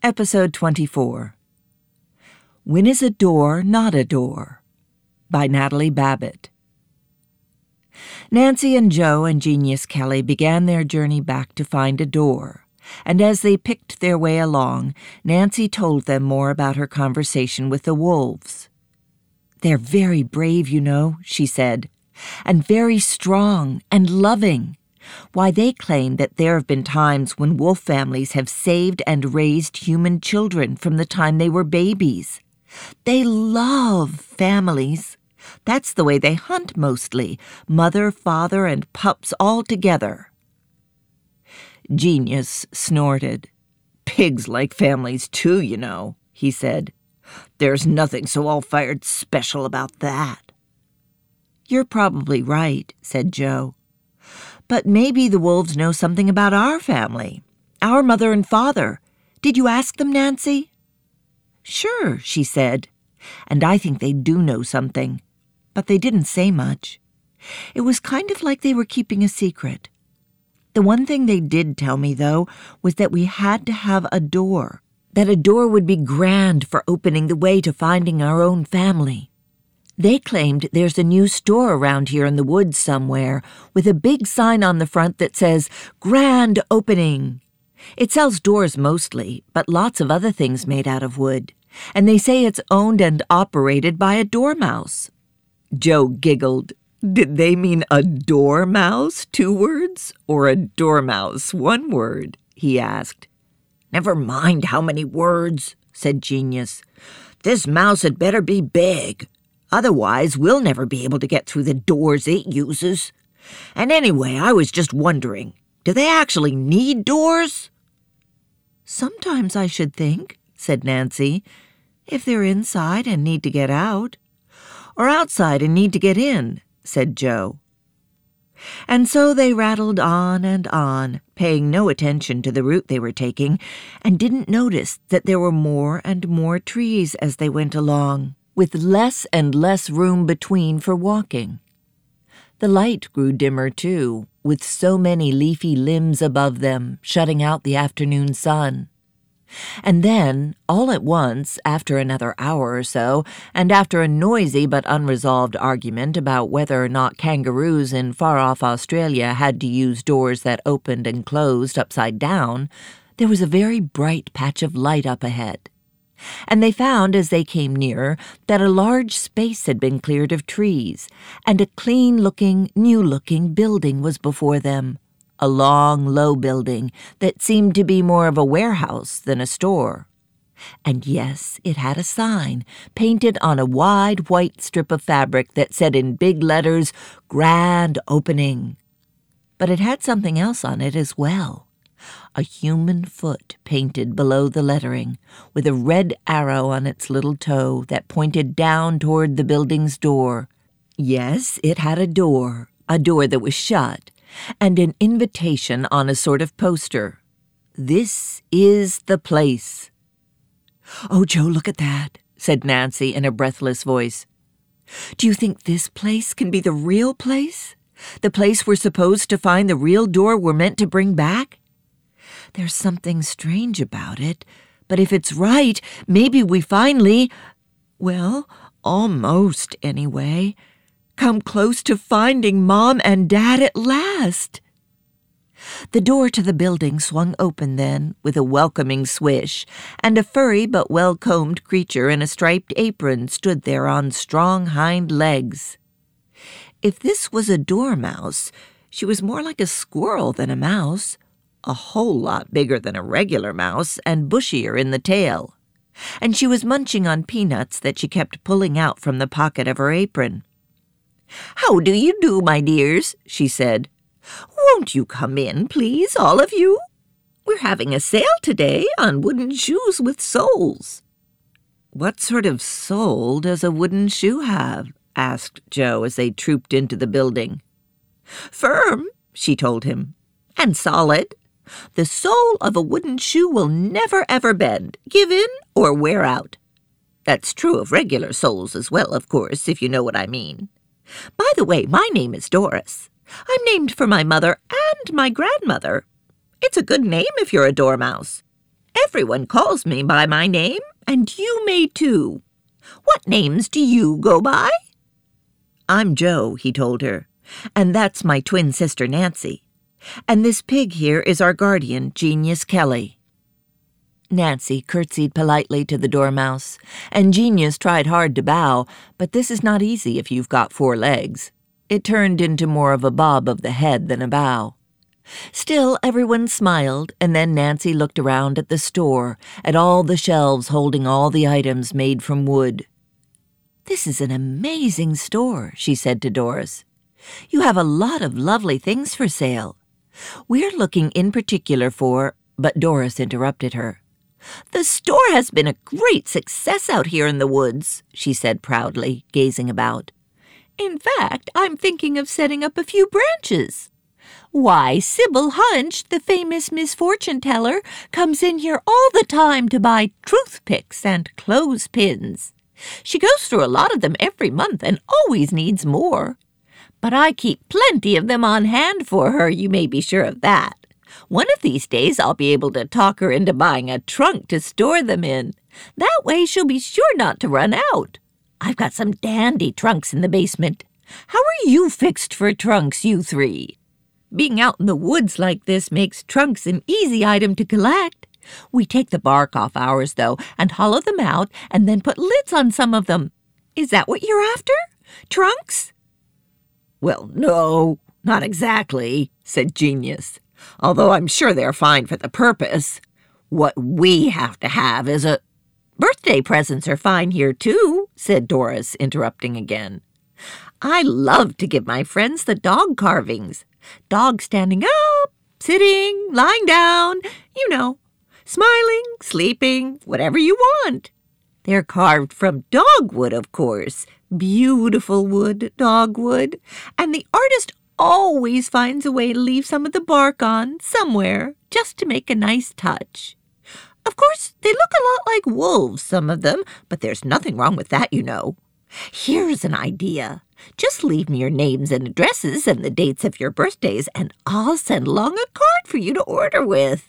Episode 24. When is a door not a door? By Natalie Babbitt. Nancy and Joe and Genius Kelly began their journey back to find a door, and as they picked their way along, Nancy told them more about her conversation with the wolves. "They're very brave, you know," she said, "and very strong and loving. Why, they claim that there have been times when wolf families have saved and raised human children from the time they were babies. They love families. That's the way they hunt mostly, mother, father, and pups all together." Genius snorted. "Pigs like families too, you know," he said. "There's nothing so all-fired special about that." "You're probably right," said Joe. "But maybe the wolves know something about our family, our mother and father. Did you ask them, Nancy?" "Sure," she said, "and I think they do know something. But they didn't say much. It was kind of like they were keeping a secret. The one thing they did tell me, though, was that we had to have a door, that a door would be grand for opening the way to finding our own family. They claimed there's a new store around here in the woods somewhere, with a big sign on the front that says, 'Grand Opening.' It sells doors mostly, but lots of other things made out of wood, and they say it's owned and operated by a dormouse." Joe giggled. "Did they mean a dormouse, 2 words, or a dormouse, 1 word?" he asked. "Never mind how many words," said Genius. "This mouse had better be big. Otherwise, we'll never be able to get through the doors it uses. And anyway, I was just wondering, do they actually need doors?" "Sometimes, I should think," said Nancy, "if they're inside and need to get out. Or outside and need to get in," said Joe. And so they rattled on, paying no attention to the route they were taking, and didn't notice that there were more and more trees as they went along, with less and less room between for walking. The light grew dimmer, too, with so many leafy limbs above them, shutting out the afternoon sun. And then, all at once, after another hour or so, and after a noisy but unresolved argument about whether or not kangaroos in far-off Australia had to use doors that opened and closed upside down, there was a very bright patch of light up ahead. And they found, as they came nearer, that a large space had been cleared of trees, and a clean-looking, new-looking building was before them. A long, low building that seemed to be more of a warehouse than a store. And yes, it had a sign painted on a wide white strip of fabric that said in big letters, "Grand Opening." But it had something else on it as well. A human foot painted below the lettering, with a red arrow on its little toe that pointed down toward the building's door. Yes, it had a door that was shut, and an invitation on a sort of poster. "This is the place." "Oh, Joe, look at that," said Nancy in a breathless voice. "Do you think this place can be the real place? The place we're supposed to find the real door we're meant to bring back? There's something strange about it, but if it's right, maybe we finally, well, almost anyway, come close to finding Mom and Dad at last." The door to the building swung open then, with a welcoming swish, and a furry but well-combed creature in a striped apron stood there on strong hind legs. If this was a dormouse, she was more like a squirrel than a mouse, a whole lot bigger than a regular mouse and bushier in the tail. And she was munching on peanuts that she kept pulling out from the pocket of her apron. "How do you do, my dears?" she said. "Won't you come in, please, all of you? We're having a sale today on wooden shoes with soles." "What sort of sole does a wooden shoe have?" asked Joe as they trooped into the building. "Firm," she told him, "and solid. The sole of a wooden shoe will never ever bend, give in, or wear out. That's true of regular soles as well, of course, if you know what I mean. By the way, my name is Doris. I'm named for my mother and my grandmother. It's a good name if you're a dormouse. Everyone calls me by my name, and you may too. What names do you go by?" "I'm Joe," he told her, "and that's my twin sister Nancy. And this pig here is our guardian, Genius Kelly." Nancy curtsied politely to the Dormouse, and Genius tried hard to bow, but this is not easy if you've got 4 legs. It turned into more of a bob of the head than a bow. Still, everyone smiled, and then Nancy looked around at the store, at all the shelves holding all the items made from wood. "This is an amazing store," she said to Doris. "You have a lot of lovely things for sale. We're looking in particular for—" But Doris interrupted her. "The store has been a great success out here in the woods," she said proudly, gazing about. "In fact, I'm thinking of setting up a few branches. Why, Sybil Hunch, the famous misfortune teller, comes in here all the time to buy toothpicks and clothespins. She goes through a lot of them every month and always needs more. But I keep plenty of them on hand for her, you may be sure of that. One of these days I'll be able to talk her into buying a trunk to store them in. That way she'll be sure not to run out. I've got some dandy trunks in the basement. How are you fixed for trunks, you 3? Being out in the woods like this makes trunks an easy item to collect. We take the bark off ours, though, and hollow them out and then put lids on some of them. Is that what you're after? Trunks?" "Well, no, not exactly," said Genius, "although I'm sure they're fine for the purpose. What we have to have is a—" "Birthday presents are fine here, too," said Doris, interrupting again. "I love to give my friends the dog carvings. Dogs standing up, sitting, lying down, you know, smiling, sleeping, whatever you want. They're carved from dogwood, of course, beautiful wood, dogwood, and the artist always finds a way to leave some of the bark on somewhere just to make a nice touch. Of course, they look a lot like wolves, some of them, but there's nothing wrong with that, you know. Here's an idea. Just leave me your names and addresses and the dates of your birthdays, and I'll send along a card for you to order with."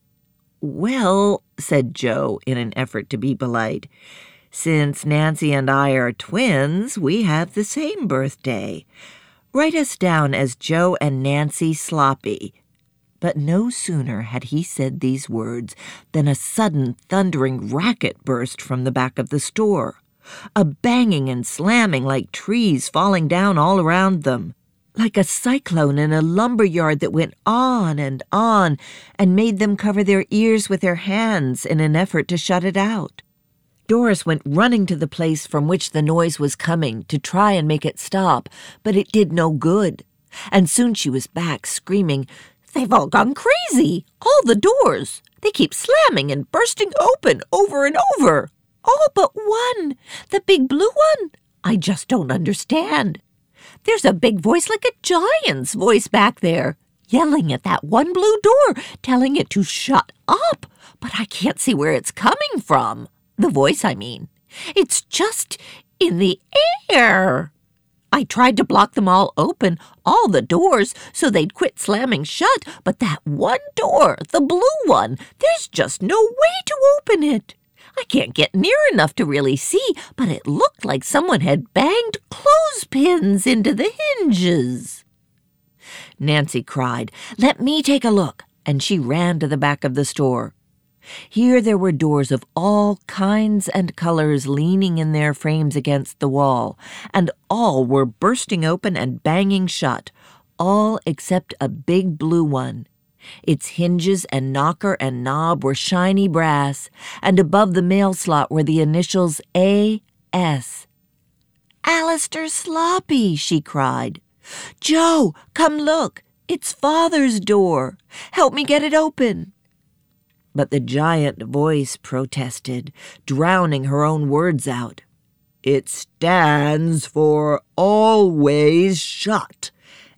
"Well," said Joe in an effort to be polite, "since Nancy and I are twins, we have the same birthday. Write us down as Joe and Nancy Sloppy." But no sooner had he said these words than a sudden thundering racket burst from the back of the store. A banging and slamming like trees falling down all around them, like a cyclone in a lumber yard that went on and made them cover their ears with their hands in an effort to shut it out. Doris went running to the place from which the noise was coming to try and make it stop, but it did no good. And soon she was back, screaming, "They've all gone crazy! All the doors! They keep slamming and bursting open over and over! All but one, the big blue one. I just don't understand. There's a big voice like a giant's voice back there, yelling at that one blue door, telling it to shut up, but I can't see where it's coming from. The voice, I mean. It's just in the air. I tried to block them all open, all the doors, so they'd quit slamming shut, but that one door, the blue one, there's just no way to open it. I can't get near enough to really see, but it looked like someone had banged clothespins into the hinges." Nancy cried, "Let me take a look," and she ran to the back of the store. Here there were doors of all kinds and colors leaning in their frames against the wall, and all were bursting open and banging shut, all except a big blue one. Its hinges and knocker and knob were shiny brass, and above the mail slot were the initials A.S. "Alistair Sloppy," she cried. "Joe, come look. It's Father's door. Help me get it open." But the giant voice protested, drowning her own words out. "It stands for always shut.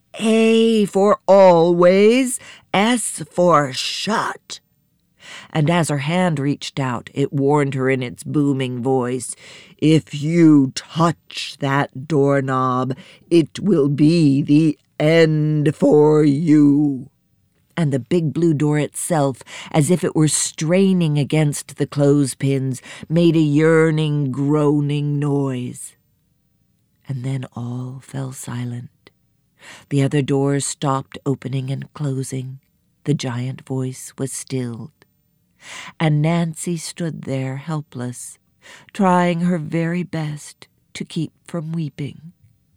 A for always, S for shut." And as her hand reached out, it warned her in its booming voice, "If you touch that doorknob, it will be the end for you." and the big blue door itself, as if it were straining against the clothespins, made a yearning, groaning noise. And then all fell silent. The other doors stopped opening and closing. The giant voice was stilled. And Nancy stood there helpless, trying her very best to keep from weeping.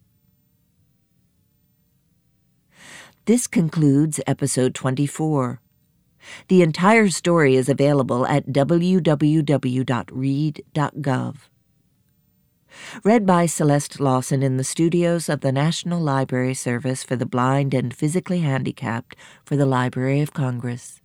This concludes episode 24. The entire story is available at www.read.gov. Read by Celeste Lawson in the studios of the National Library Service for the Blind and Physically Handicapped for the Library of Congress.